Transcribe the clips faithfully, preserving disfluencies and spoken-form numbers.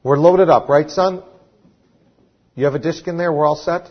We're loaded up, right, son? You have a disc in there? We're all set?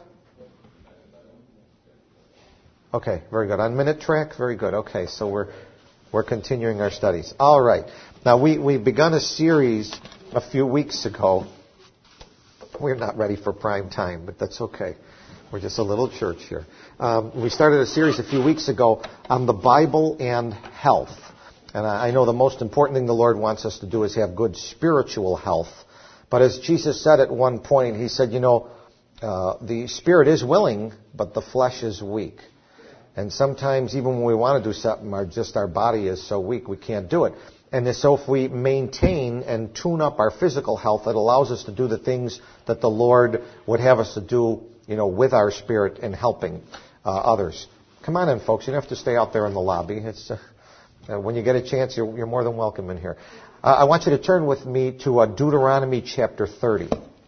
Okay, very good. On minute track? Very good. Okay, so we're we're continuing our studies. All right. Now, we, we've begun a series a few weeks ago. We're not ready for prime time, but that's okay. We're just a little church here. Um, we started a series a few weeks ago on the Bible and health. And I know the most important thing the Lord wants us to do is have good spiritual health. But as Jesus said at one point, he said, you know, uh, the spirit is willing, but the flesh is weak. And sometimes even when we want to do something, our, just our body is so weak we can't do it. And so if we maintain and tune up our physical health, it allows us to do the things that the Lord would have us to do, you know, with our spirit and helping uh, others. Come on in, folks. You don't have to stay out there in the lobby. It's uh, uh, when you get a chance, you're, you're more than welcome in here. Uh, I want you to turn with me to uh, Deuteronomy chapter thirty.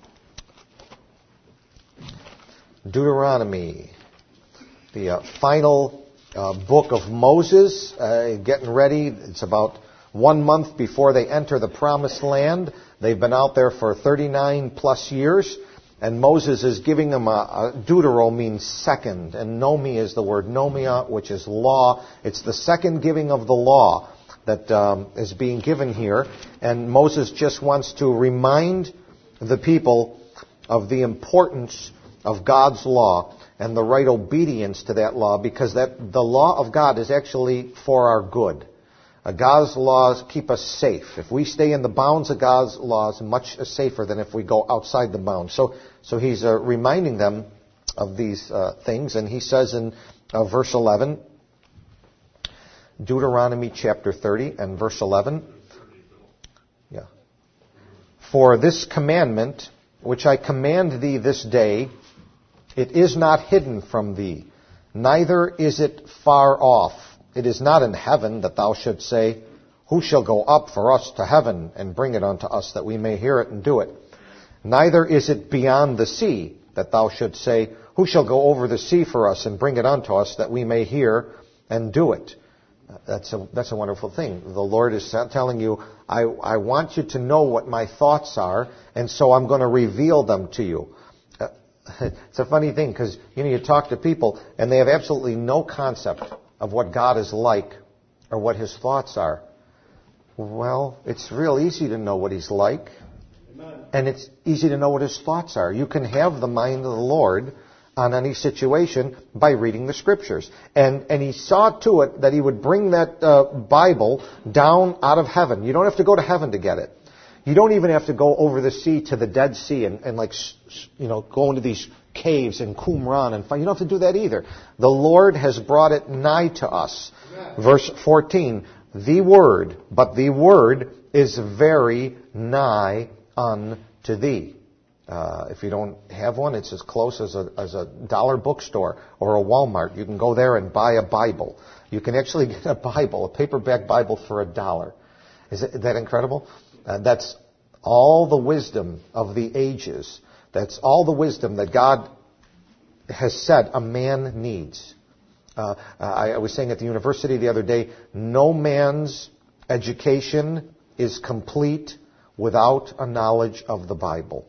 Deuteronomy, the uh, final uh, book of Moses, uh, getting ready. It's about one month before they enter the promised land. They've been out there for thirty-nine plus years. And Moses is giving them a, a deutero means second, and nomi is the word nomia, which is law. It's the second giving of the law that um, is being given here. And Moses just wants to remind the people of the importance of God's law and the right obedience to that law, because that the law of God is actually for our good. Uh, God's laws keep us safe. If we stay in the bounds of God's laws, much safer than if we go outside the bounds. So, so he's uh, reminding them of these uh, things, and he says in uh, verse eleven, Deuteronomy chapter thirty and verse eleven, yeah. For this commandment, which I command thee this day, it is not hidden from thee, neither is it far off. It is not in heaven that thou shouldst say, who shall go up for us to heaven and bring it unto us that we may hear it and do it? Neither is it beyond the sea that thou shouldst say, who shall go over the sea for us and bring it unto us that we may hear and do it? That's a, that's a wonderful thing. The Lord is telling you, I, I want you to know what my thoughts are, and so I'm going to reveal them to you. Uh, it's a funny thing, because you know, you talk to people, and they have absolutely no concept of what God is like or what His thoughts are. Well, it's real easy to know what He's like. Amen. And it's easy to know what His thoughts are. You can have the mind of the Lord on any situation by reading the Scriptures. And and He saw to it that He would bring that uh, Bible down out of heaven. You don't have to go to heaven to get it. You don't even have to go over the sea to the Dead Sea and, and like, you know, go into these caves in Qumran and find. You don't have to do that either. The Lord has brought it nigh to us. Yeah. Verse fourteen, the word, but the word is very nigh unto thee. Uh, if you don't have one, it's as close as a, as a dollar bookstore or a Walmart. You can go there and buy a Bible. You can actually get a Bible, a paperback Bible for a dollar. Is that incredible? Uh, that's all the wisdom of the ages. That's all the wisdom that God has said a man needs. Uh, I, I was saying at the university the other day, no man's education is complete without a knowledge of the Bible.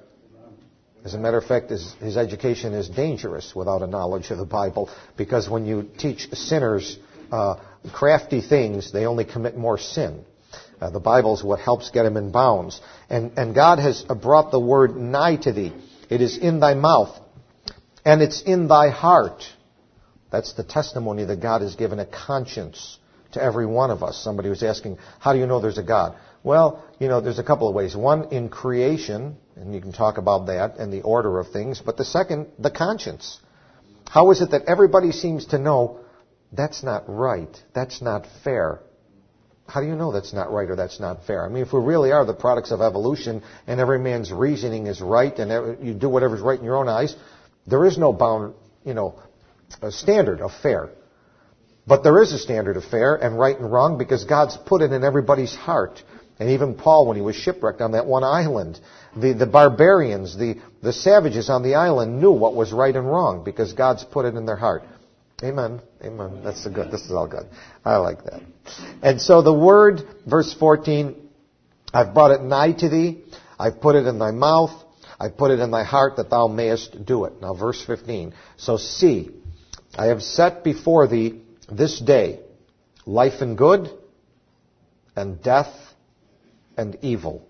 As a matter of fact, his, his education is dangerous without a knowledge of the Bible, because when you teach sinners uh, crafty things, they only commit more sin. Uh, the Bible is what helps get him in bounds. And, and God has brought the word nigh to thee. It is in thy mouth, and it's in thy heart. That's the testimony that God has given a conscience to every one of us. Somebody was asking, how do you know there's a God? Well, you know, there's a couple of ways. One, in creation, and you can talk about that and the order of things. But the second, the conscience. How is it that everybody seems to know that's not right, that's not fair? How do you know that's not right or that's not fair? I mean, if we really are the products of evolution and every man's reasoning is right and every, you do whatever's right in your own eyes, there is no bound, you know, a standard of fair. But there is a standard of fair and right and wrong, because God's put it in everybody's heart. And even Paul, when he was shipwrecked on that one island, the, the barbarians, the, the savages on the island knew what was right and wrong because God's put it in their heart. Amen. Amen. That's a good. This is all good. I like that. And so the word, verse fourteen, I've brought it nigh to thee. I've put it in thy mouth. I've put it in thy heart that thou mayest do it. Now verse fifteen. So see, I have set before thee this day life and good, and death and evil.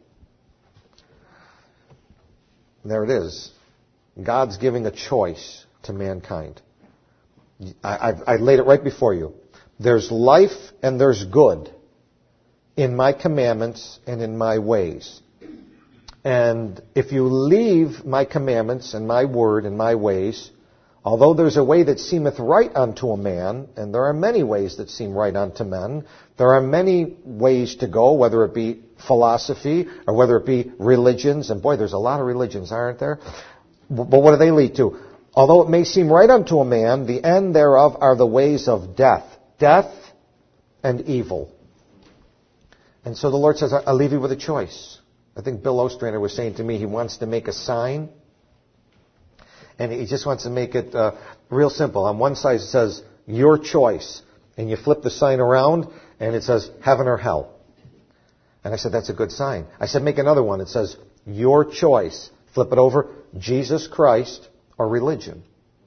There it is. God's giving a choice to mankind. I, I've, I laid it right before you. There's life and there's good in my commandments and in my ways. And if you leave my commandments and my word and my ways, although there's a way that seemeth right unto a man, and there are many ways that seem right unto men, there are many ways to go, whether it be philosophy or whether it be religions, and boy, there's a lot of religions, aren't there? But what do they lead to? Although it may seem right unto a man, the end thereof are the ways of death. Death and evil. And so the Lord says, I'll leave you with a choice. I think Bill Ostrander was saying to me he wants to make a sign. And he just wants to make it uh, real simple. On one side it says, your choice. And you flip the sign around and it says, heaven or hell. And I said, that's a good sign. I said, make another one. It says, your choice. Flip it over, Jesus Christ or religion.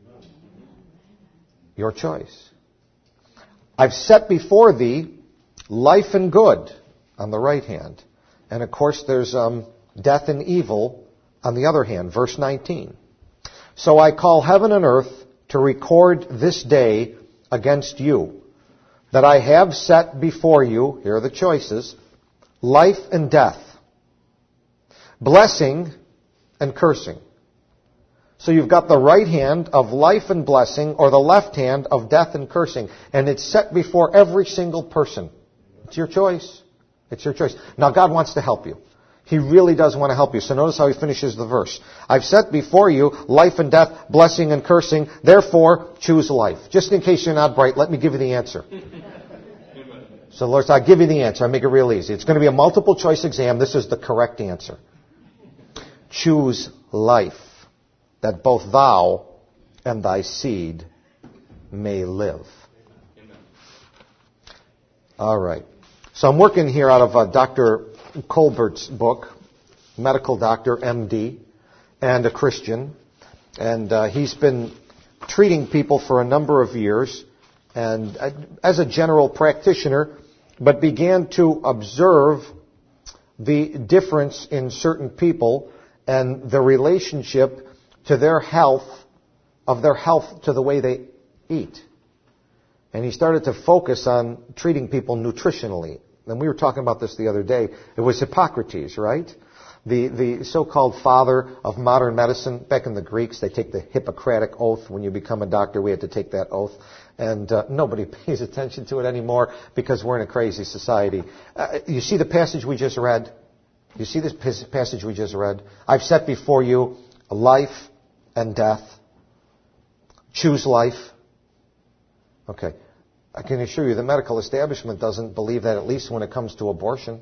Your choice. I've set before thee life and good on the right hand. And of course there's um, death and evil on the other hand. Verse nineteen. So I call heaven and earth to record this day against you, that I have set before you, here are the choices, life and death, blessing and cursing. So you've got the right hand of life and blessing, or the left hand of death and cursing. And it's set before every single person. It's your choice. It's your choice. Now God wants to help you. He really does want to help you. So notice how he finishes the verse. I've set before you life and death, blessing and cursing. Therefore, choose life. Just in case you're not bright, let me give you the answer. So Lord, I'll give you the answer. I'll make it real easy. It's going to be a multiple choice exam. This is the correct answer. Choose life, that both thou and thy seed may live. All right. So I'm working here out of uh, Doctor Colbert's book, medical doctor, M D, and a Christian. And uh, he's been treating people for a number of years, and uh, as a general practitioner, but began to observe the difference in certain people and the relationship to their health, of their health to the way they eat. And he started to focus on treating people nutritionally. And we were talking about this the other day. It was Hippocrates, right? The the so-called father of modern medicine. Back in the Greeks, they take the Hippocratic oath. When you become a doctor, we had to take that oath. And uh, nobody pays attention to it anymore because we're in a crazy society. Uh, you see the passage we just read? You see this passage we just read? I've set before you life and death. Choose life. Okay. I can assure you the medical establishment doesn't believe that, at least when it comes to abortion.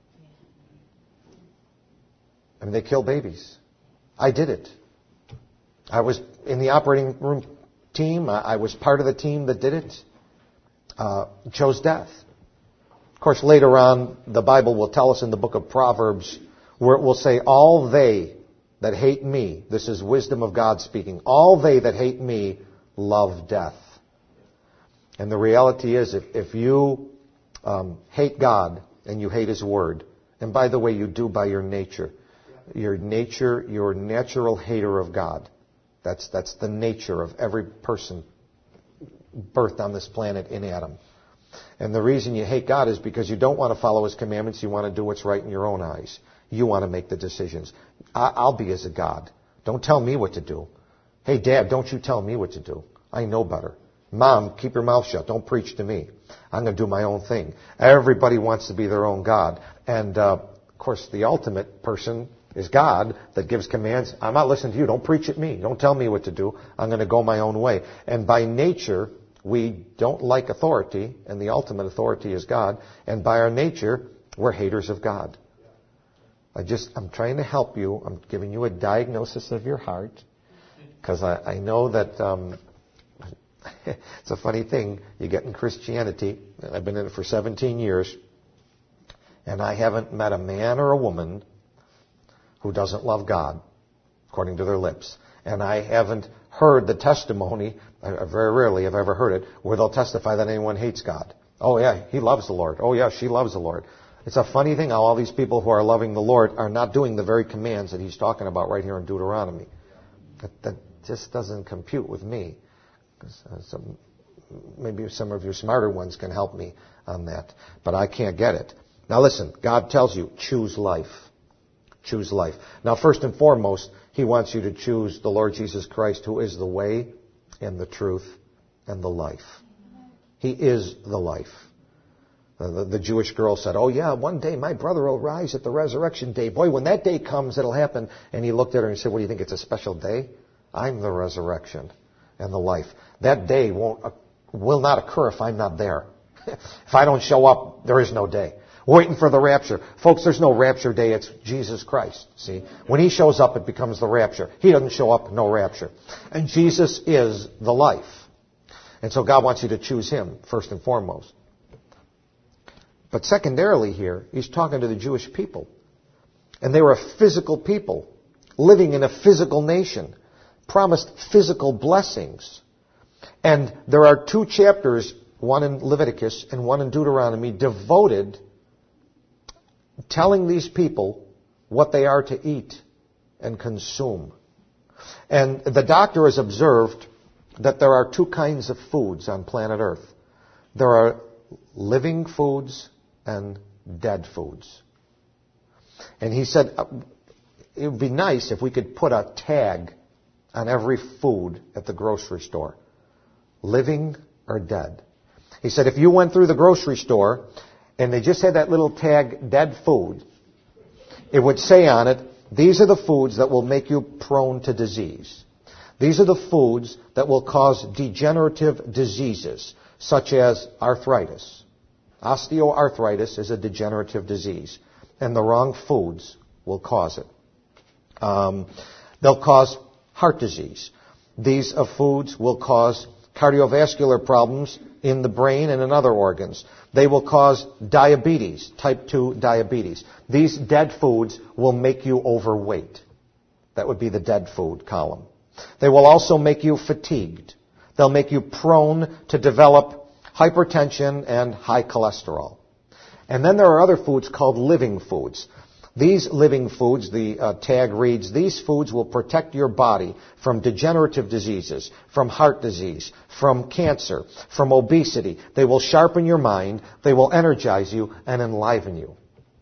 I mean, they kill babies. I did it. I was in the operating room team. I was part of the team that did it. Uh, chose death. Of course, later on, the Bible will tell us in the book of Proverbs, where it will say, all they that hate me, this is wisdom of God speaking, all they that hate me love death. And the reality is, if, if you um, hate God and you hate His Word, and by the way, you do by your nature, your nature, your natural hater of God. That's that's the nature of every person birthed on this planet in Adam. And the reason you hate God is because you don't want to follow His commandments. You want to do what's right in your own eyes. You want to make the decisions. I, I'll be as a God. Don't tell me what to do. Hey, Dad, don't you tell me what to do. I know better. Mom, keep your mouth shut. Don't preach to me. I'm going to do my own thing. Everybody wants to be their own God. And, uh, of course, the ultimate person is God that gives commands. I'm not listening to you. Don't preach at me. Don't tell me what to do. I'm going to go my own way. And by nature, we don't like authority, and the ultimate authority is God. And by our nature, we're haters of God. I just, I'm trying to help you. I'm giving you a diagnosis of your heart, because I, I know that um, it's a funny thing. You get in Christianity, and I've been in it for seventeen years, and I haven't met a man or a woman who doesn't love God, according to their lips. And I haven't heard the testimony, I very rarely have ever heard it, where they'll testify that anyone hates God. Oh yeah, he loves the Lord. Oh yeah, she loves the Lord. It's a funny thing how all these people who are loving the Lord are not doing the very commands that he's talking about right here in Deuteronomy. That, that just doesn't compute with me. Uh, some, maybe some of your smarter ones can help me on that. But I can't get it. Now listen, God tells you, choose life. Choose life. Now first and foremost, he wants you to choose the Lord Jesus Christ, who is the way and the truth and the life. He is the life. Uh, the, the Jewish girl said, oh yeah, one day my brother will rise at the resurrection day. Boy, when that day comes, it'll happen. And he looked at her and said, what do you think, it's a special day? I'm the resurrection and the life. That day won't uh, will not occur if I'm not there. If I don't show up, there is no day. Waiting for the rapture. Folks, there's no rapture day. It's Jesus Christ. See? When he shows up, it becomes the rapture. He doesn't show up, no rapture. And Jesus is the life. And so God wants you to choose him, first and foremost. But secondarily here, he's talking to the Jewish people. And they were a physical people, living in a physical nation, promised physical blessings. And there are two chapters, one in Leviticus and one in Deuteronomy, devoted telling these people what they are to eat and consume. And the doctor has observed that there are two kinds of foods on planet Earth. There are living foods and dead foods. And he said it would be nice if we could put a tag on every food at the grocery store. Living or dead. He said if you went through the grocery store and they just had that little tag, dead food, it would say on it, these are the foods that will make you prone to disease. These are the foods that will cause degenerative diseases, such as arthritis. Osteoarthritis is a degenerative disease, and the wrong foods will cause it. Um, they'll cause heart disease. These uh, foods will cause cardiovascular problems in the brain and in other organs. They will cause diabetes, type two diabetes. These dead foods will make you overweight. That would be the dead food column. They will also make you fatigued. They'll make you prone to develop hypertension and high cholesterol. And then there are other foods called living foods. These living foods, the uh, tag reads, these foods will protect your body from degenerative diseases, from heart disease, from cancer, from obesity. They will sharpen your mind, they will energize you, and enliven you.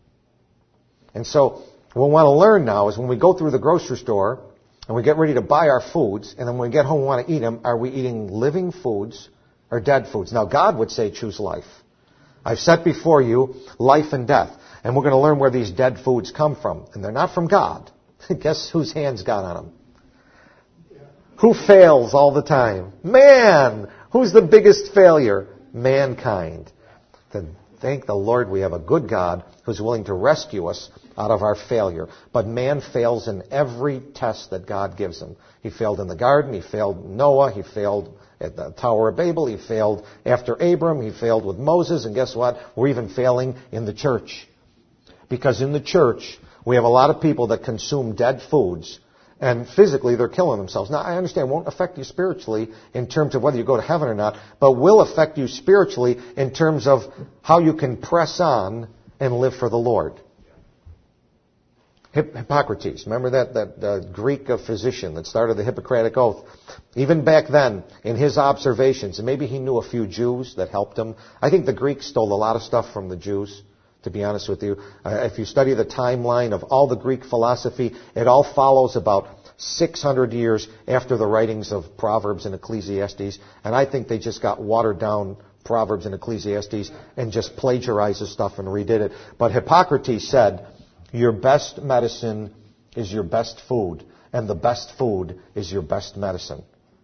And so what we want to learn now is when we go through the grocery store and we get ready to buy our foods, and then when we get home and want to eat them, are we eating living foods or dead foods? Now God would say choose life. I've set before you life and death. And we're going to learn where these dead foods come from. And they're not from God. Guess whose hands got on them? Yeah. Who fails all the time? Man! Who's the biggest failure? Mankind. Then thank the Lord we have a good God who's willing to rescue us out of our failure. But man fails in every test that God gives him. He failed in the garden. He failed Noah. He failed at the Tower of Babel. He failed after Abram. He failed with Moses. And guess what? We're even failing in the church. Because in the church, we have a lot of people that consume dead foods, and physically they're killing themselves. Now, I understand it won't affect you spiritually in terms of whether you go to heaven or not, but will affect you spiritually in terms of how you can press on and live for the Lord. Hippocrates, remember that, that uh, Greek uh, physician that started the Hippocratic Oath? Even back then, in his observations, and maybe he knew a few Jews that helped him. I think the Greeks stole a lot of stuff from the Jews. To be honest with you, uh, if you study the timeline of all the Greek philosophy, it all follows about six hundred years after the writings of Proverbs and Ecclesiastes. And I think they just got watered down Proverbs and Ecclesiastes and just plagiarized the stuff and redid it. But Hippocrates said, your best medicine is your best food, and the best food is your best medicine.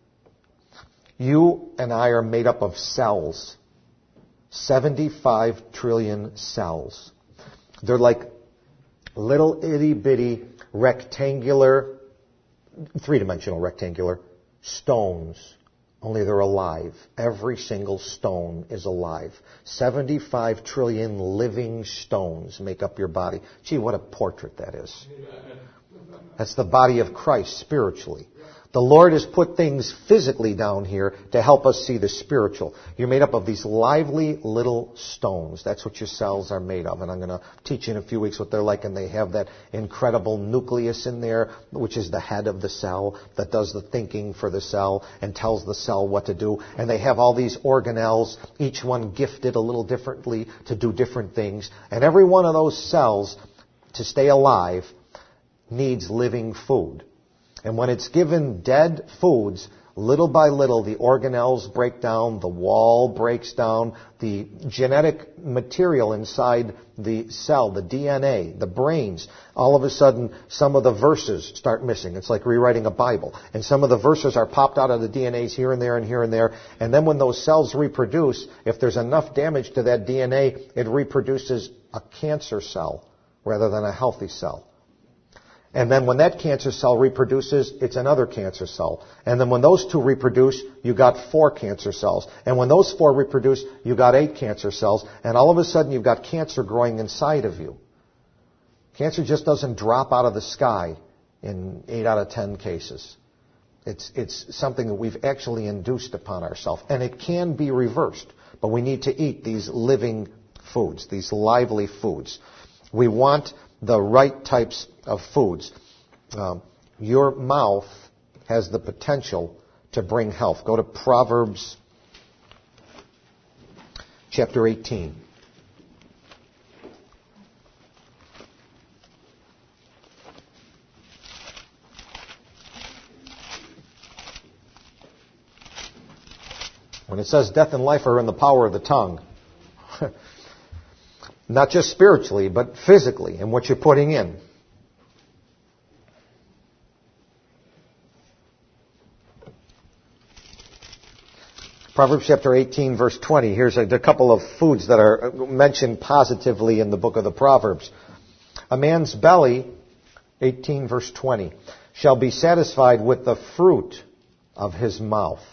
You and I are made up of cells. seventy-five trillion cells. They're like little itty-bitty rectangular, three-dimensional rectangular stones. Only they're alive. Every single stone is alive. seventy-five trillion living stones make up your body. Gee, what a portrait that is. That's the body of Christ spiritually. The Lord has put things physically down here to help us see the spiritual. You're made up of these lively little stones. That's what your cells are made of. And I'm going to teach you in a few weeks what they're like. And they have that incredible nucleus in there, which is the head of the cell that does the thinking for the cell and tells the cell what to do. And they have all these organelles, each one gifted a little differently to do different things. And every one of those cells, to stay alive, needs living food. And when it's given dead foods, little by little the organelles break down, the wall breaks down, the genetic material inside the cell, the D N A, the brains, all of a sudden some of the verses start missing. It's like rewriting a Bible. And some of the verses are popped out of the D N As here and there and here and there. And then when those cells reproduce, if there's enough damage to that D N A, it reproduces a cancer cell rather than a healthy cell. And then when that cancer cell reproduces, it's another cancer cell. And then when those two reproduce, you got four cancer cells. And when those four reproduce, you got eight cancer cells. And all of a sudden, you've got cancer growing inside of you. Cancer just doesn't drop out of the sky in eight out of ten cases. It's, it's something that we've actually induced upon ourselves. And it can be reversed. But we need to eat these living foods, these lively foods. We want the right types of foods. Um, your mouth has the potential to bring health. Go to Proverbs chapter eighteen. When it says death and life are in the power of the tongue, not just spiritually, but physically, and what you're putting in. Proverbs chapter eighteen, verse twenty. Here's a, a couple of foods that are mentioned positively in the book of the Proverbs. A man's belly, eighteen, verse twenty, shall be satisfied with the fruit of his mouth.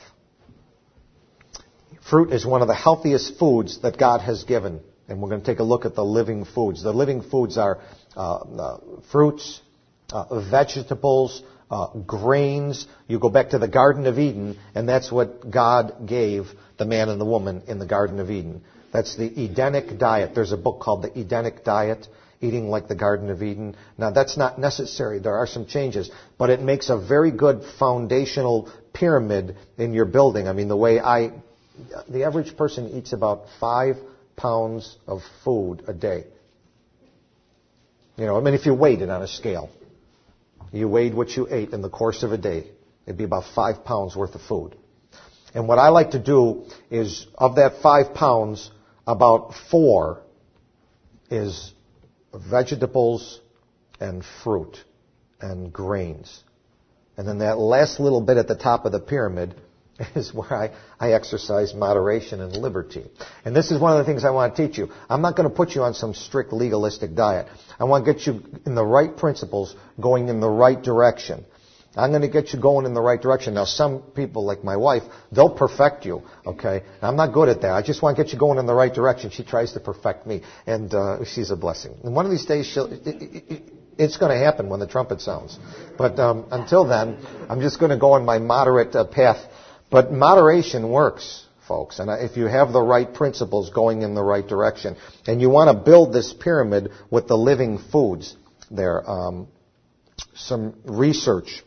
Fruit is one of the healthiest foods that God has given. And we're going to take a look at the living foods. The living foods are uh, uh, fruits, uh, vegetables, uh, grains. You go back to the Garden of Eden, and that's what God gave the man and the woman in the Garden of Eden. That's the Edenic diet. There's a book called the Edenic Diet, Eating Like the Garden of Eden. Now, that's not necessary. There are some changes. But it makes a very good foundational pyramid in your building. I mean, the way I... The average person eats about five pounds of food a day. You know, I mean, if you weighed it on a scale, you weighed what you ate in the course of a day, it'd be about five pounds worth of food. And what I like to do is, of that five pounds, about four is vegetables and fruit and grains. And then that last little bit at the top of the pyramid is where I, I exercise moderation and liberty. And this is one of the things I want to teach you. I'm not going to put you on some strict legalistic diet. I want to get you in the right principles, going in the right direction. I'm going to get you going in the right direction. Now, some people, like my wife, they'll perfect you, okay? I'm not good at that. I just want to get you going in the right direction. She tries to perfect me, and uh, she's a blessing. And one of these days, she'll... It, it, it, It's going to happen when the trumpet sounds. But um, until then, I'm just going to go on my moderate uh, path. But moderation works, folks. And if you have the right principles going in the right direction, and you want to build this pyramid with the living foods there, um, some research.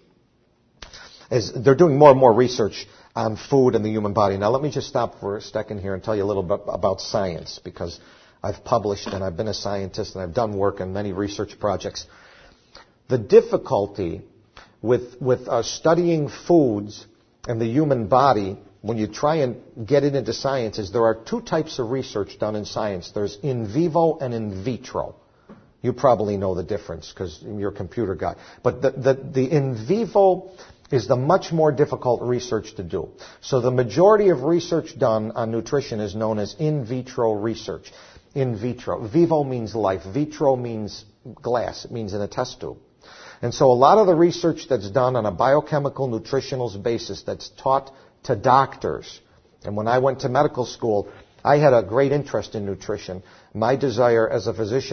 Is, they're doing more and more research on food and the human body. Now, let me just stop for a second here and tell you a little bit about science, because I've published and I've been a scientist and I've done work on many research projects. The difficulty with with uh, studying foods and the human body, when you try and get it into science, is there are two types of research done in science. There's in vivo and in vitro. You probably know the difference because you're a computer guy. But the, the, the in vivo is the much more difficult research to do. So the majority of research done on nutrition is known as in vitro research. In vitro. Vivo means life. Vitro means glass. It means in a test tube. And so a lot of the research that's done on a biochemical nutritional basis that's taught to doctors. And when I went to medical school, I had a great interest in nutrition. My desire as a physician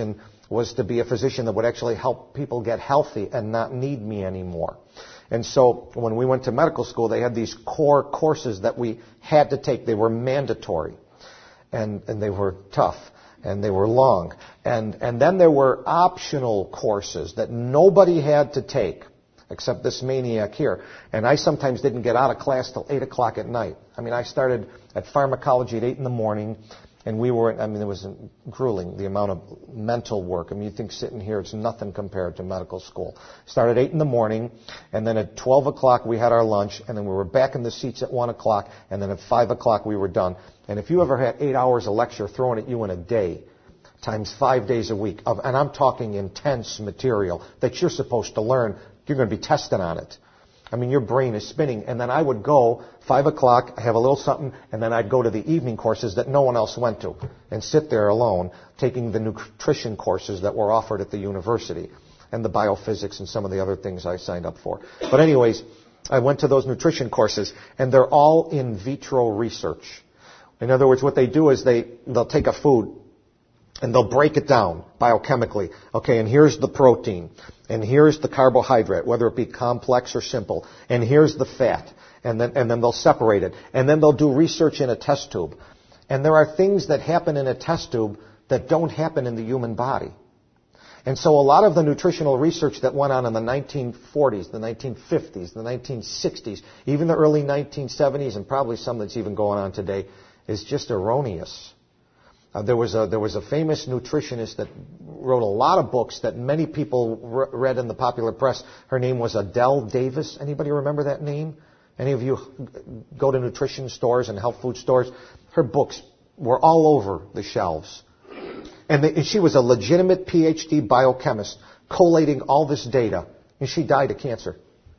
was to be a physician that would actually help people get healthy and not need me anymore. And so when we went to medical school, they had these core courses that we had to take. They were mandatory, and, and they were tough, and they were long. And, and then there were optional courses that nobody had to take, except this maniac here. And I sometimes didn't get out of class till eight o'clock at night. I mean, I started at pharmacology at eight in the morning, and we were, I mean, it was grueling, the amount of mental work. I mean, you think sitting here, it's nothing compared to medical school. Started at eight in the morning, and then at twelve o'clock we had our lunch, and then we were back in the seats at one o'clock, and then at five o'clock we were done. And if you ever had eight hours of lecture thrown at you in a day, times five days a week, of, and I'm talking intense material that you're supposed to learn, you're going to be tested on it. I mean, your brain is spinning. And then I would go, five o'clock, have a little something, and then I'd go to the evening courses that no one else went to and sit there alone taking the nutrition courses that were offered at the university and the biophysics and some of the other things I signed up for. But anyways, I went to those nutrition courses, and they're all in vitro research. In other words, what they do is they, they'll take a food, and they'll break it down biochemically. Okay, and here's the protein. And here's the carbohydrate, whether it be complex or simple. And here's the fat. And then, and then they'll separate it. And then they'll do research in a test tube. And there are things that happen in a test tube that don't happen in the human body. And so a lot of the nutritional research that went on in the nineteen forties, the nineteen fifties, the nineteen sixties, even the early nineteen seventies, and probably some that's even going on today, is just erroneous. Uh, there was a there was a famous nutritionist that wrote a lot of books that many people re- read in the popular press. Her name was Adele Davis. Anybody remember that name? Any of you go to nutrition stores and health food stores? Her books were all over the shelves. And, they, and she was a legitimate P H D biochemist collating all this data. And she died of cancer.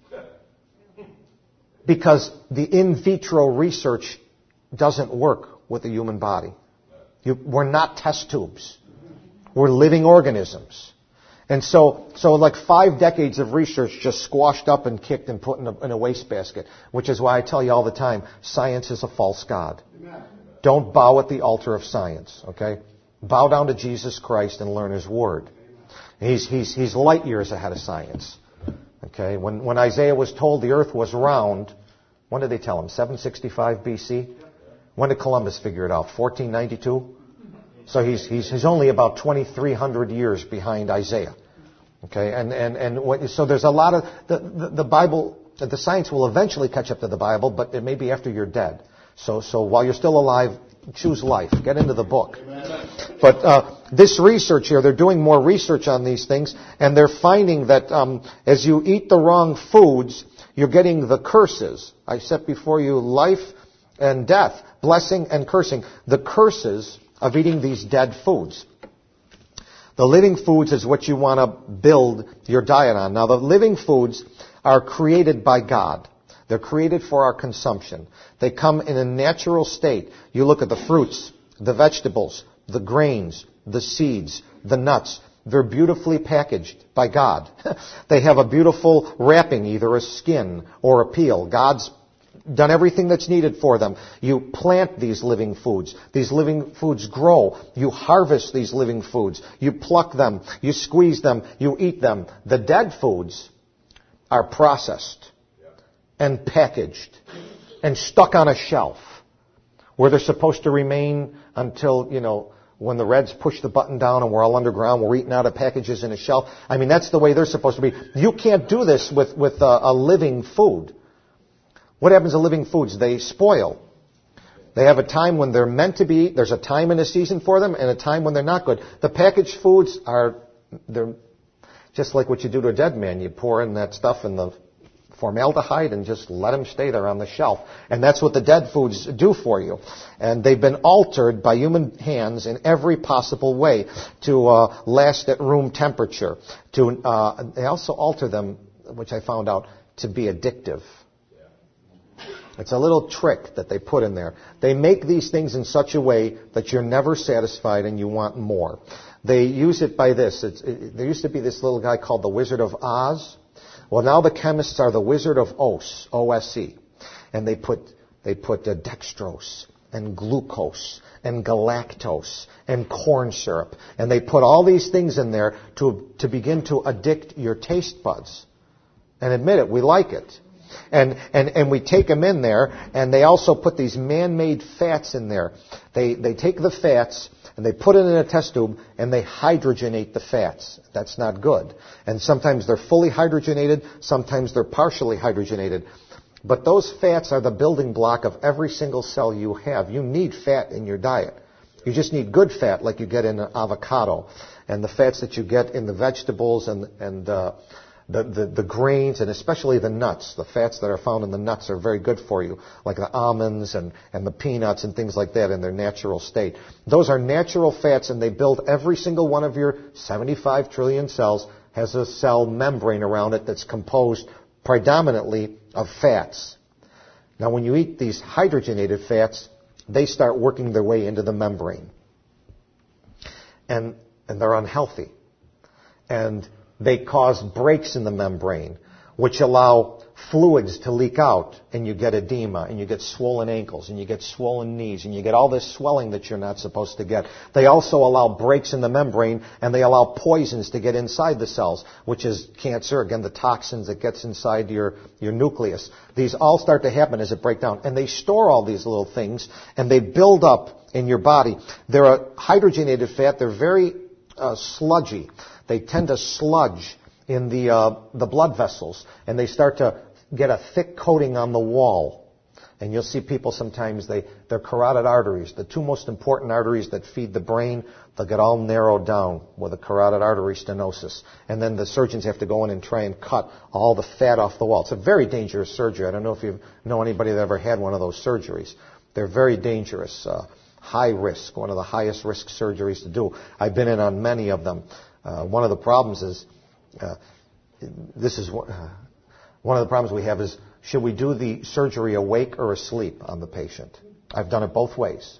Because the in vitro research doesn't work with the human body. You, we're not test tubes. We're living organisms. And so, so like five decades of research just squashed up and kicked and put in a, in a wastebasket, which is why I tell you all the time, science is a false god. Amen. Don't bow at the altar of science, okay? Bow down to Jesus Christ and learn His Word. He's, he's, he's light years ahead of science, okay? When, when Isaiah was told the earth was round, when did they tell him? seven sixty-five B C? When did Columbus figure it out? fourteen ninety-two? So he's, he's, he's only about twenty-three hundred years behind Isaiah. Okay, and, and, and what, so there's a lot of, the, the, the Bible, the science will eventually catch up to the Bible, but it may be after you're dead. So, so while you're still alive, choose life. Get into the book. But uh, this research here, they're doing more research on these things, and they're finding that um, as you eat the wrong foods, you're getting the curses. I set before you life and death, blessing and cursing. The curses of eating these dead foods. The living foods is what you want to build your diet on. Now, the living foods are created by God. They're created for our consumption. They come in a natural state. You look at the fruits, the vegetables, the grains, the seeds, the nuts. They're beautifully packaged by God. They have a beautiful wrapping, either a skin or a peel. God's done everything that's needed for them. You plant these living foods. These living foods grow. You harvest these living foods. You pluck them. You squeeze them. You eat them. The dead foods are processed and packaged and stuck on a shelf where they're supposed to remain until, you know, when the Reds push the button down and we're all underground, we're eating out of packages in a shelf. I mean, that's the way they're supposed to be. You can't do this with, with a, a living food. What happens to living foods? They spoil. They have a time when they're meant to be. There's a time in a season for them and a time when they're not good. The packaged foods are, they're just like what you do to a dead man. You pour in that stuff in the formaldehyde and just let them stay there on the shelf. And that's what the dead foods do for you. And they've been altered by human hands in every possible way to uh, last at room temperature. To uh, they also alter them, which I found out, to be addictive. It's a little trick that they put in there. They make these things in such a way that you're never satisfied and you want more. They use it by this. It's, it, there used to be this little guy called the Wizard of Oz. Well, now the chemists are the Wizard of Os, O S E. And they put, they put uh, dextrose and glucose and galactose and corn syrup. And they put all these things in there to, to begin to addict your taste buds. And admit it, we like it. And, and, and we take them in there, and they also put these man-made fats in there. They, they take the fats, and they put it in a test tube, and they hydrogenate the fats. That's not good. And sometimes they're fully hydrogenated, sometimes they're partially hydrogenated. But those fats are the building block of every single cell you have. You need fat in your diet. You just need good fat like you get in an avocado. And the fats that you get in the vegetables and, and uh, the, the, the grains, and especially the nuts. The fats that are found in the nuts are very good for you, like the almonds and, and the peanuts and things like that in their natural state. Those are natural fats, and they build every single one of your seventy-five trillion cells has a cell membrane around it that's composed predominantly of fats. Now, when you eat these hydrogenated fats, they start working their way into the membrane. And, and they're unhealthy. And they cause breaks in the membrane, which allow fluids to leak out, and you get edema, and you get swollen ankles, and you get swollen knees, and you get all this swelling that you're not supposed to get. They also allow breaks in the membrane, and they allow poisons to get inside the cells, which is cancer, again, the toxins that gets inside your, your nucleus. These all start to happen as it breaks down, and they store all these little things, and they build up in your body. They're a hydrogenated fat. They're very uh, sludgy. They tend to sludge in the uh, the blood vessels, and they start to get a thick coating on the wall. And you'll see people sometimes, they, their carotid arteries, the two most important arteries that feed the brain, they'll get all narrowed down with a carotid artery stenosis. And then the surgeons have to go in and try and cut all the fat off the wall. It's a very dangerous surgery. I don't know if you know anybody that ever had one of those surgeries. They're very dangerous, uh, high risk, one of the highest risk surgeries to do. I've been in on many of them. Uh, one of the problems is, uh, this is what... Uh, One of the problems we have is, should we do the surgery awake or asleep on the patient? I've done it both ways.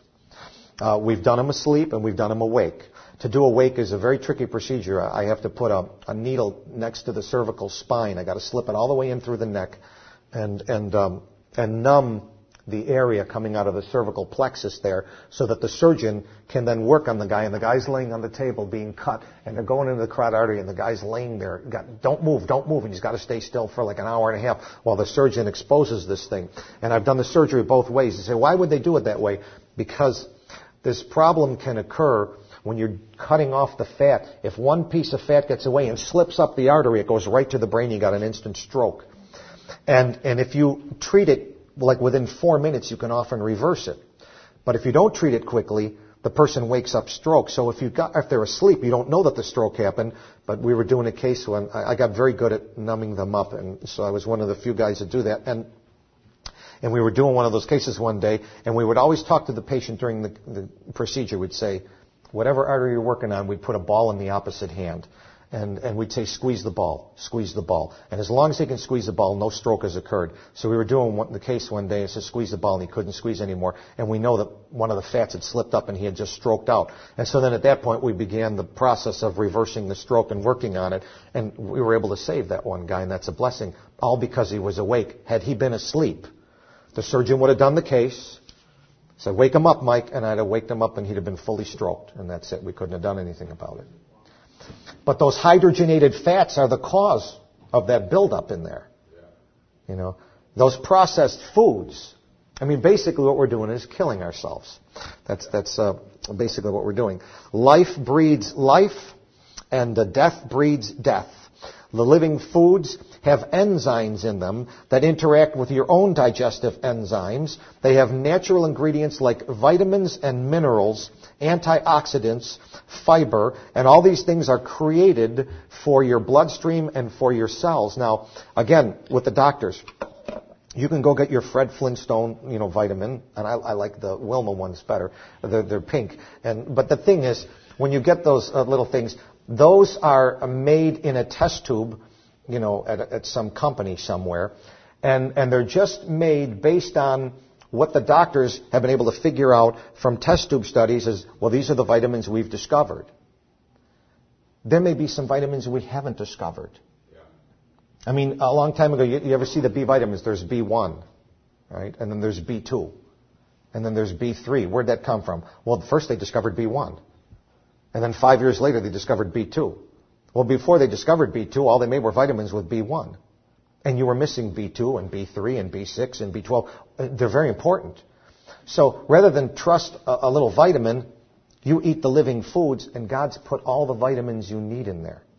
Uh, we've done them asleep and we've done them awake. To do awake is a very tricky procedure. I have to put a, a needle next to the cervical spine. I got to slip it all the way in through the neck and and um, and numb the area coming out of the cervical plexus there, so that the surgeon can then work on the guy, and the guy's laying on the table being cut, and they're going into the carotid artery, and the guy's laying there. Got, don't move, don't move, and he's got to stay still for like an hour and a half while the surgeon exposes this thing. And I've done the surgery both ways. You say, why would they do it that way? Because this problem can occur when you're cutting off the fat. If one piece of fat gets away and slips up the artery, it goes right to the brain. You got an instant stroke. And and if you treat it like within four minutes, you can often reverse it. But if you don't treat it quickly, the person wakes up stroke. So if you got, if they're asleep, you don't know that the stroke happened. But we were doing a case when I got very good at numbing them up, and so I was one of the few guys that do that. And and we were doing one of those cases one day, and we would always talk to the patient during the, the procedure. We'd say, whatever artery you're working on, we'd put a ball in the opposite hand. And, and we'd say, squeeze the ball, squeeze the ball. And as long as he can squeeze the ball, no stroke has occurred. So we were doing one, the case one day, and said, squeeze the ball, and he couldn't squeeze anymore. And we know that one of the fats had slipped up and he had just stroked out. And so then at that point, we began the process of reversing the stroke and working on it. And we were able to save that one guy, and that's a blessing, all because he was awake. Had he been asleep, the surgeon would have done the case, said, wake him up, Mike, and I'd have waked him up, and he'd have been fully stroked. And that's it. We couldn't have done anything about it. But those hydrogenated fats are the cause of that buildup in there. You know, those processed foods. I mean, basically what we're doing is killing ourselves. That's that's uh, basically what we're doing. Life breeds life, and the death breeds death. The living foods have enzymes in them that interact with your own digestive enzymes. They have natural ingredients like vitamins and minerals, antioxidants, fiber, and all these things are created for your bloodstream and for your cells. Now, again, with the doctors, you can go get your Fred Flintstone, you know, vitamin, and I, I like the Wilma ones better. They're, they're pink. And but the thing is, when you get those uh, little things, those are made in a test tube, you know, at, at some company somewhere, and and they're just made based on what the doctors have been able to figure out from test tube studies is, well, these are the vitamins we've discovered. There may be some vitamins we haven't discovered. Yeah. I mean, a long time ago, you, you ever see the B vitamins? There's B one, right? And then there's B two. And then there's B three. Where'd that come from? Well, first they discovered B one. And then five years later they discovered B two. Well, before they discovered B two, all they made were vitamins with B one. And you were missing B two and B three and B six and B twelve. They're very important. So rather than trust a, a little vitamin, you eat the living foods, and God's put all the vitamins you need in there.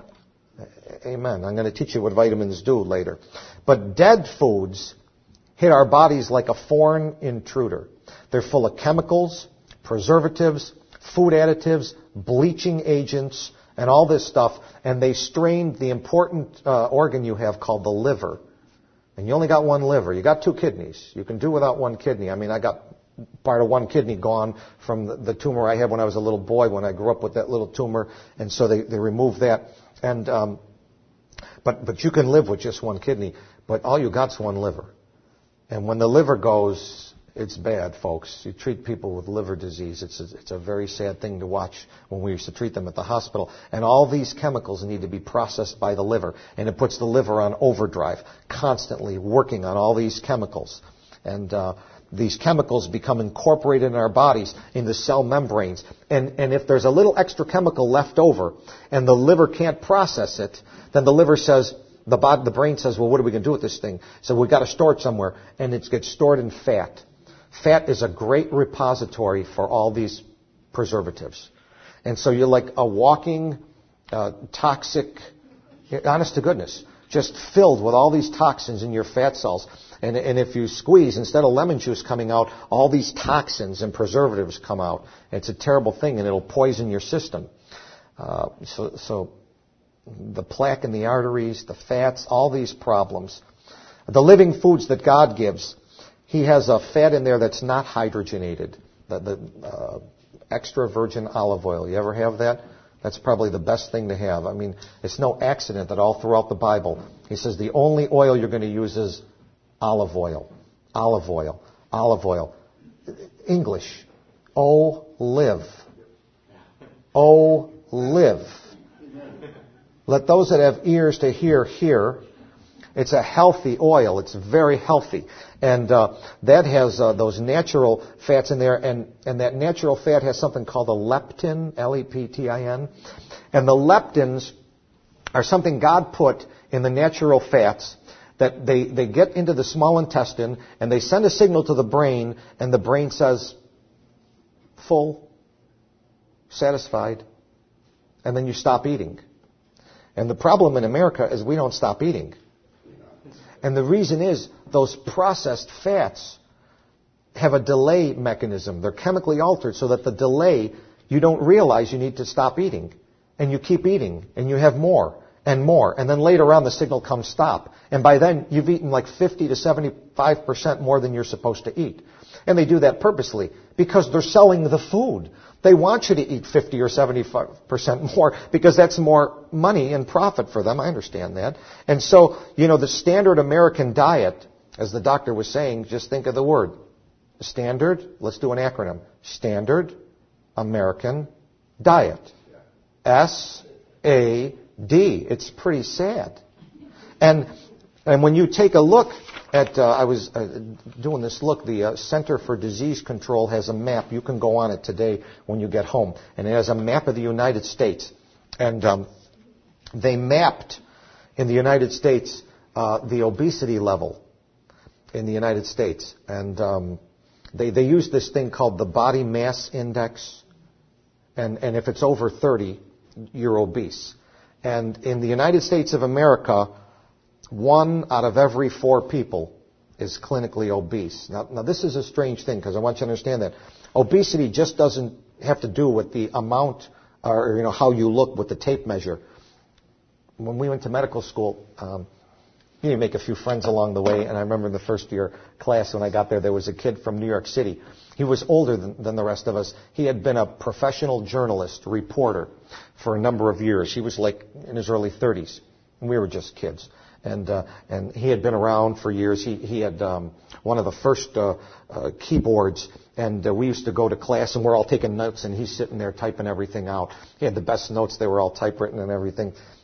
Amen. I'm going to teach you what vitamins do later. But dead foods hit our bodies like a foreign intruder. They're full of chemicals, preservatives, food additives, bleaching agents, and all this stuff. And they strained the important uh, organ you have called the liver. And you only got one liver. You got two kidneys. You can do without one kidney. I mean, I got part of one kidney gone from the, the tumor I had when I was a little boy, when I grew up with that little tumor. And so they, they removed that. And um, but but you can live with just one kidney. But all you got's one liver. And when the liver goes, it's bad, folks. You treat people with liver disease. It's a, it's a very sad thing to watch when we used to treat them at the hospital. And all these chemicals need to be processed by the liver. And it puts the liver on overdrive, constantly working on all these chemicals. And uh, these chemicals become incorporated in our bodies, in the cell membranes. And, and if there's a little extra chemical left over and the liver can't process it, then the liver says, the, body, the brain says, well, what are we going to do with this thing? So we've got to store it somewhere. And it gets stored in fat. Fat is a great repository for all these preservatives. And so you're like a walking, uh, toxic, honest to goodness, just filled with all these toxins in your fat cells. And, and if you squeeze, instead of lemon juice coming out, all these toxins and preservatives come out. It's a terrible thing, and it'll poison your system. Uh, so, so the plaque in the arteries, the fats, all these problems. The living foods that God gives, He has a fat in there that's not hydrogenated. The, the uh, extra virgin olive oil. You ever have that? That's probably the best thing to have. I mean, it's no accident that all throughout the Bible, He says the only oil you're going to use is olive oil. Olive oil. Olive oil. English. Oh, live. Oh, live. Let those that have ears to hear, hear. It's a healthy oil. It's very healthy. And uh, that has uh, those natural fats in there. And, and that natural fat has something called a leptin, L E P T I N. And the leptins are something God put in the natural fats that they, they get into the small intestine and they send a signal to the brain, and the brain says, full, satisfied, and then you stop eating. And the problem in America is we don't stop eating. And the reason is those processed fats have a delay mechanism. They're chemically altered so that the delay, you don't realize you need to stop eating. And you keep eating, and you have more and more. And then later on the signal comes stop. And by then you've eaten like fifty to seventy-five percent more than you're supposed to eat. And they do that purposely because they're selling the food. They want you to eat fifty or seventy-five percent more because that's more money and profit for them. I understand that. And so, you know, the standard American diet, as the doctor was saying, just think of the word. Standard, let's do an acronym. Standard American Diet. S A D. It's pretty sad. And and when you take a look at, uh, I was uh, doing this look, the uh, Center for Disease Control has a map. You can go on it today when you get home. And it has a map of the United States. And um, they mapped in the United States uh, the obesity level in the United States. And um, they, they use this thing called the body mass index. And, and if it's over thirty, you're obese. And in the United States of America, one out of every four people is clinically obese. Now, now this is a strange thing because I want you to understand that obesity just doesn't have to do with the amount or, you know, how you look with the tape measure. When we went to medical school, um, you make a few friends along the way, and I remember in the first year class when I got there, there was a kid from New York City. He was older than, than the rest of us. He had been a professional journalist, reporter, for a number of years. He was like in his early thirties, and we were just kids. And uh, and he had been around for years. He he had um, one of the first uh, uh, keyboards, and uh, we used to go to class, and we're all taking notes, and he's sitting there typing everything out. He had the best notes; they were all typewritten and everything.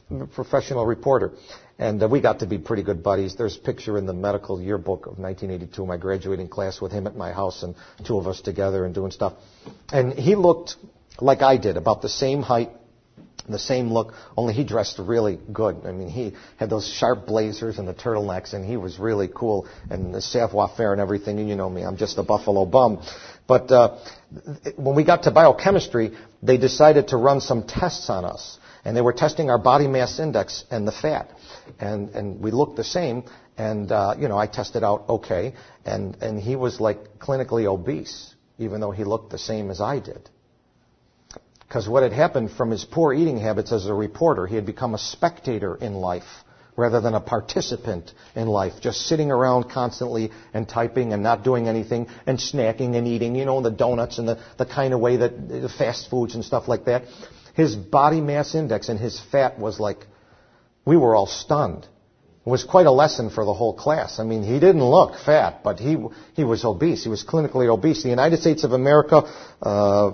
professional reporter. And uh, we got to be pretty good buddies. There's a picture in the medical yearbook of nineteen eighty-two, my graduating class, with him at my house and two of us together and doing stuff. And he looked like I did, about the same height, the same look, only he dressed really good. I mean, he had those sharp blazers and the turtlenecks, and he was really cool, and the savoir-faire and everything. And you know me, I'm just a Buffalo bum. But uh, when we got to biochemistry, they decided to run some tests on us. And they were testing our body mass index and the fat. And and we looked the same. And, uh, you know, I tested out okay. And, and he was like clinically obese, even though he looked the same as I did. Because what had happened from his poor eating habits as a reporter, he had become a spectator in life rather than a participant in life, just sitting around constantly and typing and not doing anything and snacking and eating, you know, the donuts and the, the kind of way that the fast foods and stuff like that. His body mass index and his fat was like, we were all stunned. It was quite a lesson for the whole class. I mean, he didn't look fat, but he he was obese. He was clinically obese. The United States of America, uh,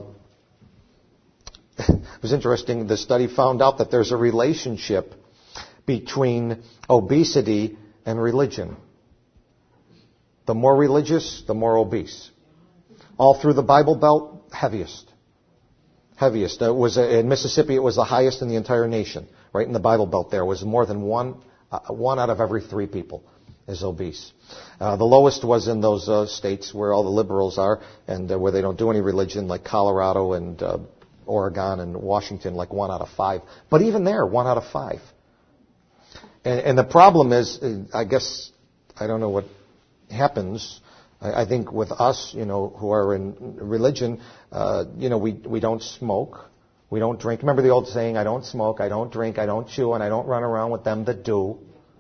it was interesting, the study found out that there's a relationship between obesity and religion. The more religious, the more obese. All through the Bible Belt, heaviest. Heaviest. It was in Mississippi, it was the highest in the entire nation. Right in the Bible Belt there was more than one, uh, one out of every three people is obese. Uh, the lowest was in those uh, states where all the liberals are and uh, where they don't do any religion, like Colorado and uh, Oregon and Washington, like one out of five. But even there, one out of five. And, and the problem is, I guess, I don't know what happens. I, I think with us, you know, who are in religion, uh, you know, we we don't smoke, we don't drink. Remember the old saying, I don't smoke, I don't drink, I don't chew, and I don't run around with them that do.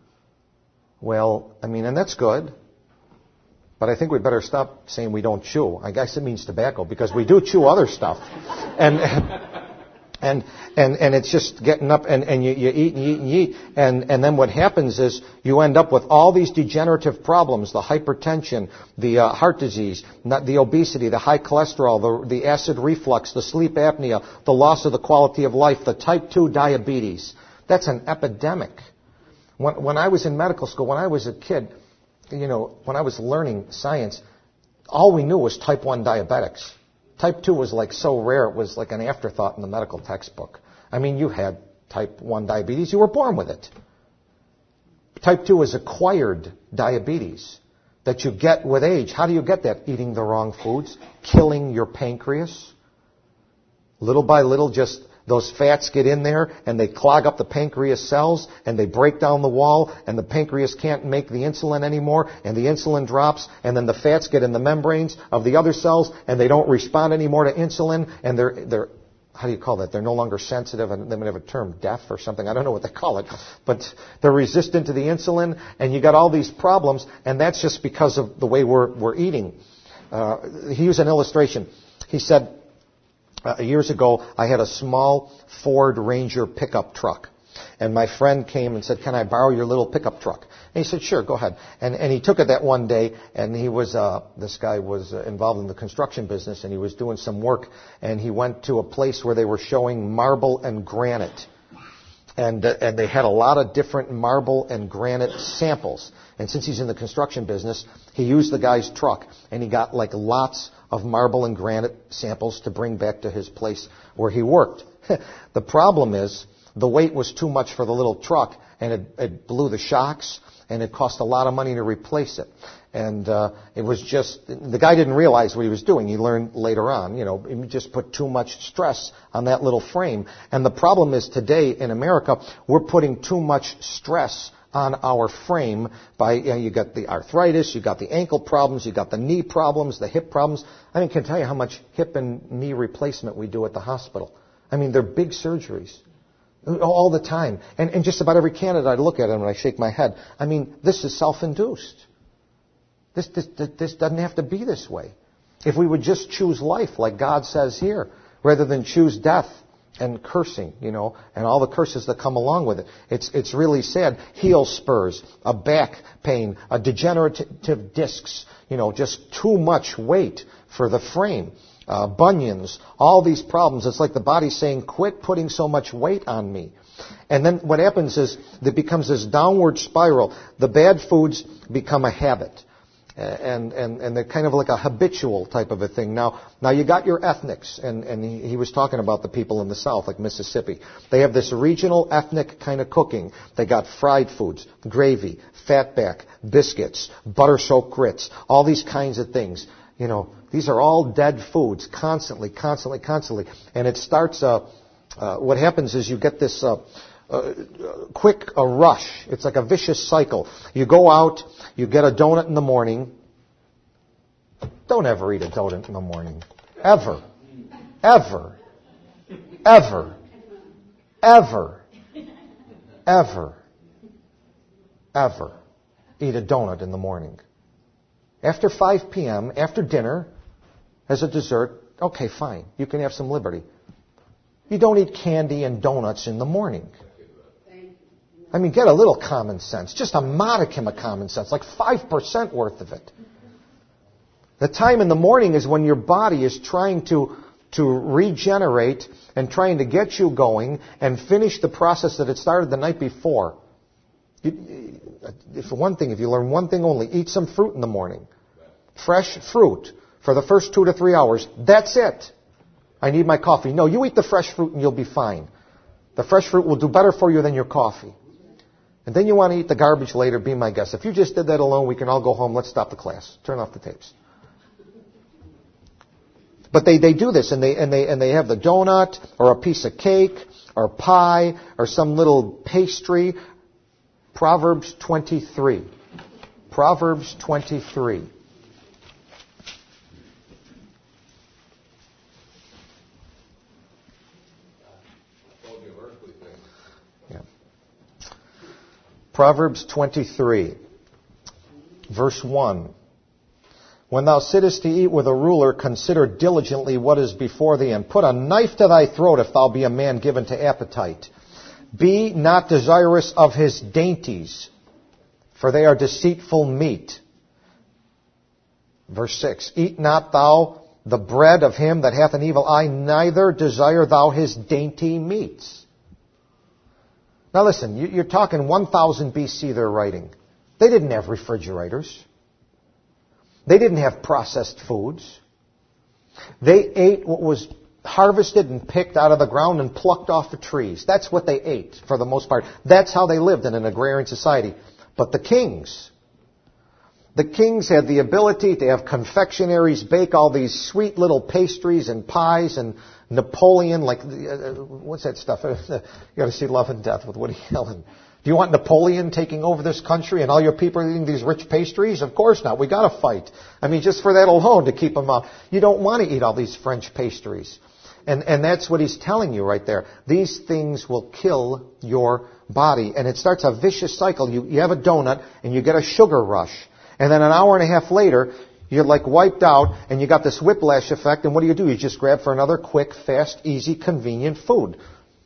Well, I mean, and that's good. But I think we'd better stop saying we don't chew. I guess it means tobacco, because we do chew other stuff. And and and and it's just getting up and, and you, you eat and you eat and you eat. And, and then what happens is you end up with all these degenerative problems, the hypertension, the uh, heart disease, not the obesity, the high cholesterol, the, the acid reflux, the sleep apnea, the loss of the quality of life, the type two diabetes. That's an epidemic. When, when I was in medical school, when I was a kid, you know, when I was learning science, all we knew was type one diabetics. Type two was like so rare, it was like an afterthought in the medical textbook. I mean, you had type one diabetes, you were born with it. Type two is acquired diabetes that you get with age. How do you get that? Eating the wrong foods, killing your pancreas. Little by little, just those fats get in there and they clog up the pancreas cells and they break down the wall and the pancreas can't make the insulin anymore and the insulin drops and then the fats get in the membranes of the other cells and they don't respond anymore to insulin and they're, they're how do you call that? They're no longer sensitive, and they might have a term, deaf or something. I don't know what they call it, but they're resistant to the insulin and you got all these problems, and that's just because of the way we're, we're eating. Uh, he used an illustration. He said, Uh, years ago, I had a small Ford Ranger pickup truck. And my friend came and said, can I borrow your little pickup truck? And he said, sure, go ahead. And, and he took it that one day, and he was, uh, this guy was uh, involved in the construction business, and he was doing some work, and he went to a place where they were showing marble and granite. And, uh, and they had a lot of different marble and granite samples. And since he's in the construction business, he used the guy's truck, and he got like lots of marble and granite samples to bring back to his place where he worked. The problem is the weight was too much for the little truck, and it, it blew the shocks, and it cost a lot of money to replace it. And uh, it was just, the guy didn't realize what he was doing. He learned later on, you know, he just put too much stress on that little frame. And the problem is today in America, we're putting too much stress on our frame by, you know, you got the arthritis, you got the ankle problems, you got the knee problems, the hip problems. I mean, I can tell you how much hip and knee replacement we do at the hospital. I mean, they're big surgeries all the time. And, and just about every candidate I look at and I shake my head, I mean, this is self-induced. This, this, this doesn't have to be this way. If we would just choose life like God says here, rather than choose death and cursing, you know, and all the curses that come along with it. It's it's really sad. Heel spurs, a back pain, a degenerative discs, you know, just too much weight for the frame, uh, bunions, all these problems. It's like the body's saying, quit putting so much weight on me. And then what happens is there becomes this downward spiral. The bad foods become a habit. And, and, and they're kind of like a habitual type of a thing. Now, now you got your ethnics, and, and he, he was talking about the people in the South, like Mississippi. They have this regional ethnic kind of cooking. They got fried foods, gravy, fatback, biscuits, butter-soaked grits, all these kinds of things. You know, these are all dead foods, constantly, constantly, constantly. And it starts, uh, uh, what happens is you get this, uh, uh, quick, a rush. It's like a vicious cycle. You go out, you get a donut in the morning. Don't ever eat a donut in the morning. Ever. Ever. Ever. Ever. Ever. Ever. Eat a donut in the morning. After five p.m., after dinner, as a dessert, okay, fine. You can have some liberty. You don't eat candy and donuts in the morning. I mean, get a little common sense. Just a modicum of common sense, like five percent worth of it. The time in the morning is when your body is trying to, to regenerate and trying to get you going and finish the process that it started the night before. You, if one thing, if you learn one thing only, eat some fruit in the morning. Fresh fruit for the first two to three hours. That's it. I need my coffee. No, you eat the fresh fruit and you'll be fine. The fresh fruit will do better for you than your coffee. And then you want to eat the garbage later, be my guest. If you just did that alone, we can all go home. Let's stop the class. Turn off the tapes. But they, they do this, and they, and they, and they have the donut, or a piece of cake, or pie, or some little pastry. Proverbs twenty-three. Proverbs twenty-three. Proverbs twenty-three, verse one. When thou sittest to eat with a ruler, consider diligently what is before thee, and put a knife to thy throat if thou be a man given to appetite. Be not desirous of his dainties, for they are deceitful meat. Verse six. Eat not thou the bread of him that hath an evil eye, neither desire thou his dainty meats. Now listen, you're talking one thousand B C they're writing. They didn't have refrigerators. They didn't have processed foods. They ate what was harvested and picked out of the ground and plucked off the trees. That's what they ate for the most part. That's how they lived in an agrarian society. But the kings, the kings had the ability to have confectionaries bake all these sweet little pastries and pies, and Napoleon, like, uh, what's that stuff? You got to see Love and Death with Woody Allen. Do you want Napoleon taking over this country and all your people are eating these rich pastries? Of course not. We got to fight. I mean, just for that alone to keep them out. You don't want to eat all these French pastries. And, and that's what he's telling you right there. These things will kill your body. And it starts a vicious cycle. You, you have a donut and you get a sugar rush. And then an hour and a half later, you're like wiped out and you got this whiplash effect. And what do you do? You just grab for another quick, fast, easy, convenient food.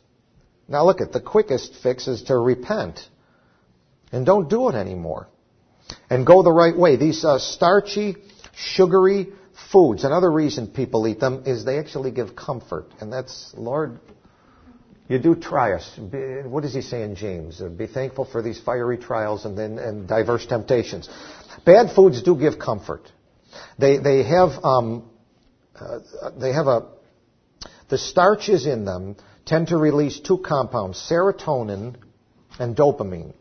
Now look at the quickest fix is to repent. And don't do it anymore. And go the right way. These uh, starchy, sugary foods, another reason people eat them is they actually give comfort. And that's, Lord, you do try us. Be, what does he say in James? Uh, be thankful for these fiery trials and then and diverse temptations. Bad foods do give comfort. They they have um, uh, they have a the starches in them tend to release two compounds, serotonin and dopamine.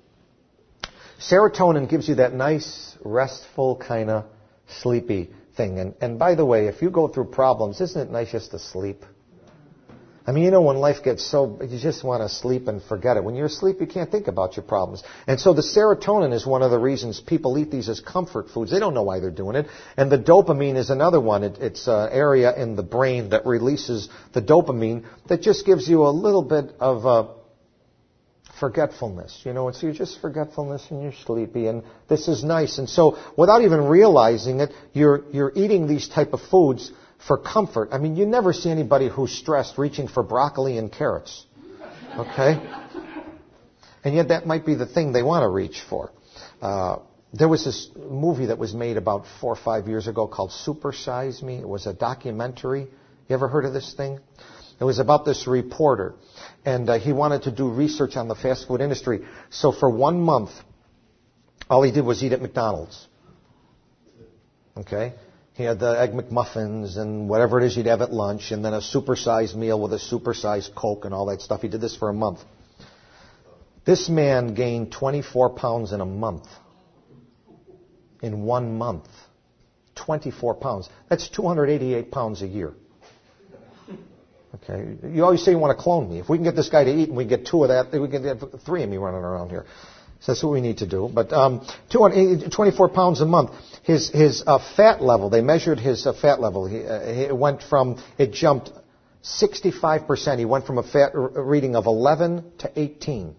Serotonin gives you that nice, restful, kind of sleepy thing. And, and by the way, if you go through problems, isn't it nice just to sleep? I mean, you know, when life gets so, you just want to sleep and forget it. When you're asleep, you can't think about your problems. And so the serotonin is one of the reasons people eat these as comfort foods. They don't know why they're doing it. And the dopamine is another one. It, it's an area in the brain that releases the dopamine that just gives you a little bit of uh, forgetfulness. You know, it's you're just forgetfulness and you're sleepy. And this is nice. And so without even realizing it, you're you're eating these type of foods for comfort. I mean, you never see anybody who's stressed reaching for broccoli and carrots. Okay? And yet that might be the thing they want to reach for. Uh, there was this movie that was made about four or five years ago called Super Size Me. It was a documentary. You ever heard of this thing? It was about this reporter. And uh, he wanted to do research on the fast food industry. So for one month, all he did was eat at McDonald's. Okay? He had the Egg McMuffins and whatever it is you'd have at lunch, and then a supersized meal with a supersized Coke and all that stuff. He did this for a month. This man gained twenty-four pounds in a month. In one month. twenty-four pounds. That's two hundred eighty-eight pounds a year. Okay. You always say you want to clone me. If we can get this guy to eat and we get two of that, we can get three of me running around here. So that's what we need to do. But um, two hundred twenty-four pounds a month. His his uh, fat level, they measured his uh, fat level. He, uh, it went from, it jumped sixty-five percent. He went from a fat reading of eleven to eighteen.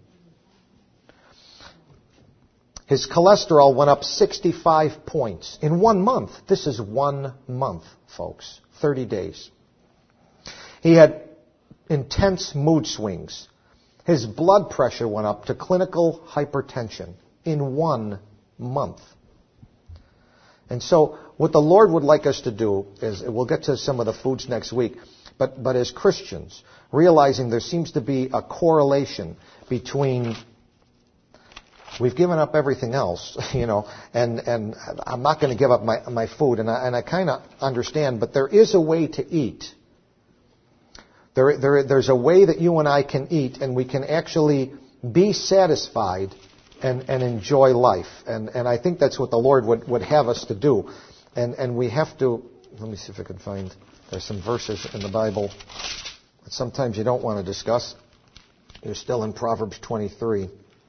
His cholesterol went up sixty-five points in one month. This is one month, folks. thirty days. He had intense mood swings. His blood pressure went up to clinical hypertension in one month. And so what the Lord would like us to do is, we'll get to some of the foods next week, but, but as Christians, realizing there seems to be a correlation between we've given up everything else, you know, and, and I'm not going to give up my, my food, and I, and I kind of understand, but there is a way to eat. There, there, there's a way that you and I can eat, and we can actually be satisfied and, and enjoy life. And, and I think that's what the Lord would, would have us to do. And, and we have to, let me see if I can find, there's some verses in the Bible that sometimes you don't want to discuss. You're still in Proverbs twenty-three.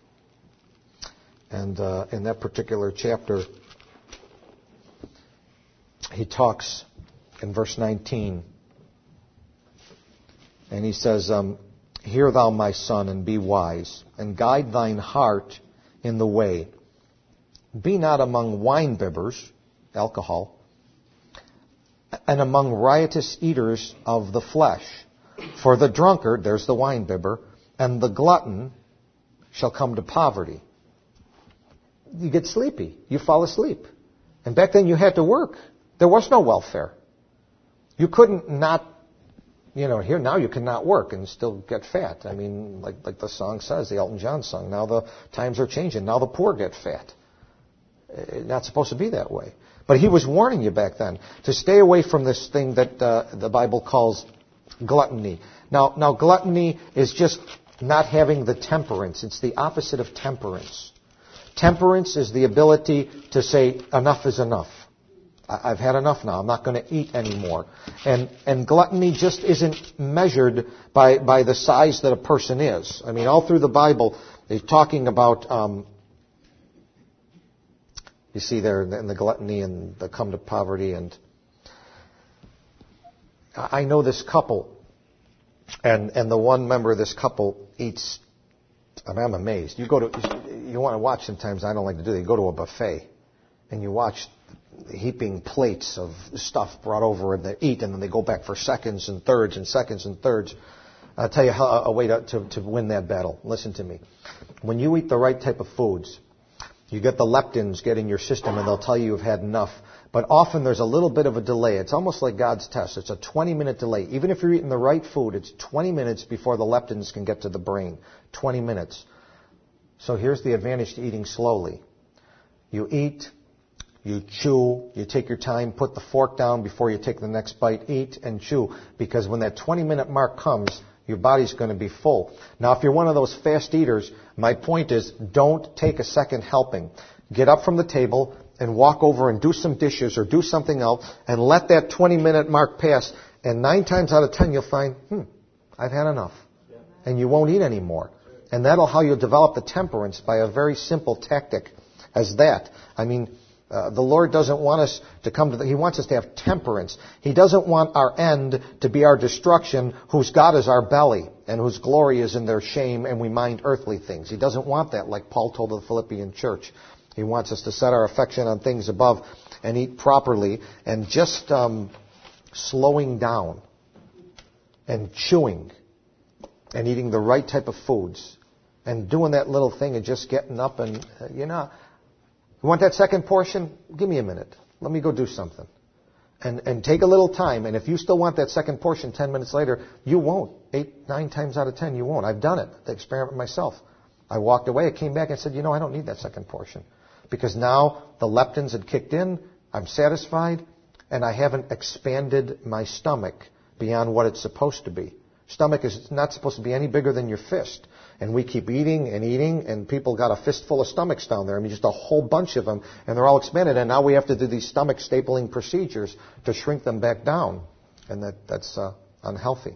And uh, in that particular chapter, he talks in verse nineteen. And he says, um, hear thou, my son, and be wise, and guide thine heart in the way. Be not among winebibbers, alcohol, and among riotous eaters of the flesh. For the drunkard, there's the winebibber, and the glutton shall come to poverty. You get sleepy. You fall asleep. And back then you had to work. There was no welfare. You couldn't not You know, here now you cannot work and still get fat. I mean, like like the song says, the Elton John song, now the times are changing. Now the poor get fat. It's not supposed to be that way. But he was warning you back then to stay away from this thing that uh, the Bible calls gluttony. Now, now gluttony is just not having the temperance. It's the opposite of temperance. Temperance is the ability to say, enough is enough. I've had enough now. I'm not going to eat anymore. And and gluttony just isn't measured by, by the size that a person is. I mean, all through the Bible, they're talking about, um, you see there in the gluttony and the come to poverty. And I know this couple, and, and the one member of this couple eats, I mean, I'm amazed. You go to, you want to watch sometimes, I don't like to do that. You go to a buffet, and you watch heaping plates of stuff brought over and they eat, and then they go back for seconds and thirds and seconds and thirds. I'll tell you how, a way to, to, to win that battle. Listen to me. When you eat the right type of foods, you get the leptins get in your system, and they'll tell you you've had enough. But often there's a little bit of a delay. It's almost like God's test. It's a twenty-minute delay. Even if you're eating the right food, it's twenty minutes before the leptins can get to the brain. twenty minutes. So here's the advantage to eating slowly. You eat, you chew, you take your time, put the fork down before you take the next bite, eat and chew. Because when that twenty-minute mark comes, your body's going to be full. Now, if you're one of those fast eaters, my point is don't take a second helping. Get up from the table and walk over and do some dishes or do something else and let that twenty-minute mark pass. And nine times out of ten, you'll find, hmm, I've had enough. And you won't eat anymore. And that'll how you'll develop the temperance, by a very simple tactic as that. I mean, Uh, the Lord doesn't want us to come to the, He wants us to have temperance. He doesn't want our end to be our destruction, whose God is our belly, and whose glory is in their shame, and we mind earthly things. He doesn't want that, like Paul told the Philippian church. He wants us to set our affection on things above and eat properly, and just um, slowing down and chewing and eating the right type of foods and doing that little thing and just getting up and, uh, you know, you want that second portion? Give me a minute. Let me go do something. And, and take a little time, and if you still want that second portion ten minutes later, you won't. Eight, nine times out of ten, you won't. I've done it, the experiment myself. I walked away, I came back and said, you know, I don't need that second portion. Because now the leptins had kicked in, I'm satisfied, and I haven't expanded my stomach beyond what it's supposed to be. Stomach is not supposed to be any bigger than your fist. And we keep eating and eating, and people got a fistful of stomachs down there. I mean, just a whole bunch of them, and they're all expanded. And now we have to do these stomach stapling procedures to shrink them back down. And that, that's uh, unhealthy.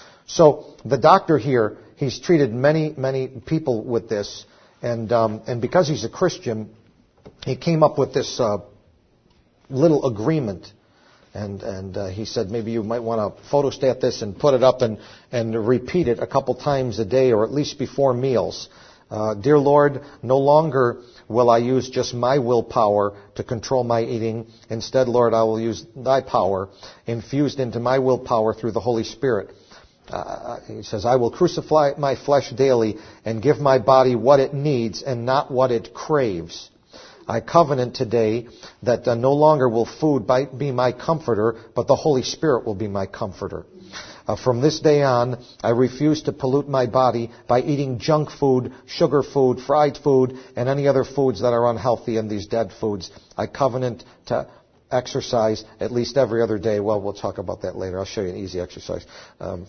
So the doctor here, he's treated many, many people with this. And, um, and because he's a Christian, he came up with this uh, little agreement. And, and uh, he said maybe you might want to photostat this and put it up and, and repeat it a couple times a day or at least before meals. Uh, Dear Lord, no longer will I use just my willpower to control my eating. Instead, Lord, I will use thy power infused into my willpower through the Holy Spirit. Uh, he says, I will crucify my flesh daily and give my body what it needs and not what it craves. I covenant today that uh, no longer will food be my comforter, but the Holy Spirit will be my comforter. Uh, from this day on, I refuse to pollute my body by eating junk food, sugar food, fried food, and any other foods that are unhealthy in these dead foods. I covenant to exercise at least every other day. Well, we'll talk about that later. I'll show you an easy exercise. Um,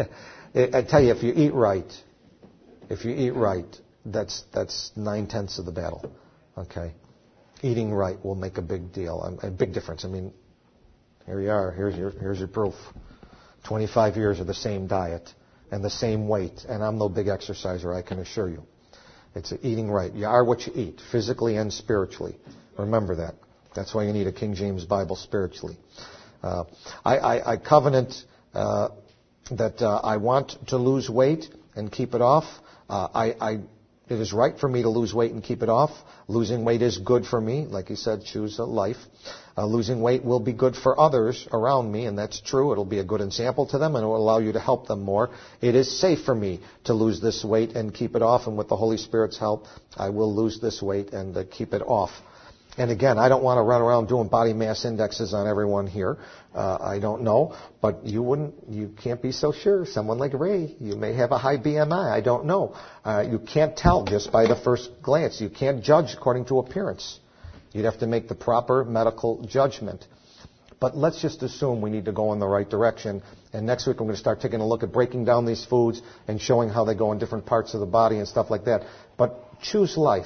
I tell you, if you eat right, if you eat right, that's that's nine-tenths of the battle. Okay, eating right will make a big deal, a big difference. I mean, here you are. Here's your here's your proof. twenty-five years of the same diet and the same weight, and I'm no big exerciser, I can assure you. It's eating right. You are what you eat, physically and spiritually. Remember that. That's why you need a King James Bible spiritually. Uh, I, I, I covenant uh, that uh, I want to lose weight and keep it off. Uh, I, I It is right for me to lose weight and keep it off. Losing weight is good for me. Like he said, choose a life. Uh, losing weight will be good for others around me, and that's true. It'll be a good example to them, and it will allow you to help them more. It is safe for me to lose this weight and keep it off, and with the Holy Spirit's help, I will lose this weight and uh, keep it off. And again, I don't want to run around doing body mass indexes on everyone here. Uh, I don't know, but you wouldn't, you can't be so sure. Someone like Ray, you may have a high B M I. I don't know. Uh, you can't tell just by the first glance. You can't judge according to appearance. You'd have to make the proper medical judgment. But let's just assume we need to go in the right direction. And next week I'm going to start taking a look at breaking down these foods and showing how they go in different parts of the body and stuff like that. But choose life.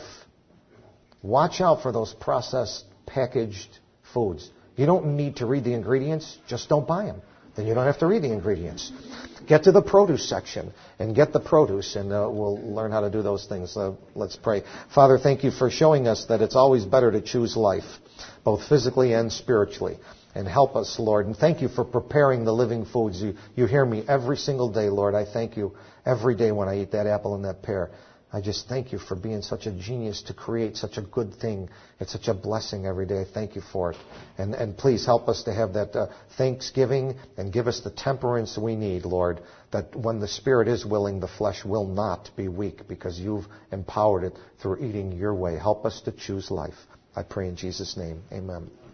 Watch out for those processed, packaged foods. You don't need to read the ingredients. Just don't buy them. Then you don't have to read the ingredients. Get to the produce section and get the produce, and uh, we'll learn how to do those things. Uh, let's pray. Father, thank you for showing us that it's always better to choose life, both physically and spiritually. And help us, Lord. And thank you for preparing the living foods. You, you hear me every single day, Lord. I thank you every day when I eat that apple and that pear. I just thank you for being such a genius to create such a good thing. It's such a blessing every day. Thank you for it. And, and please help us to have that uh, thanksgiving and give us the temperance we need, Lord, that when the Spirit is willing, the flesh will not be weak because you've empowered it through eating your way. Help us to choose life. I pray in Jesus' name. Amen.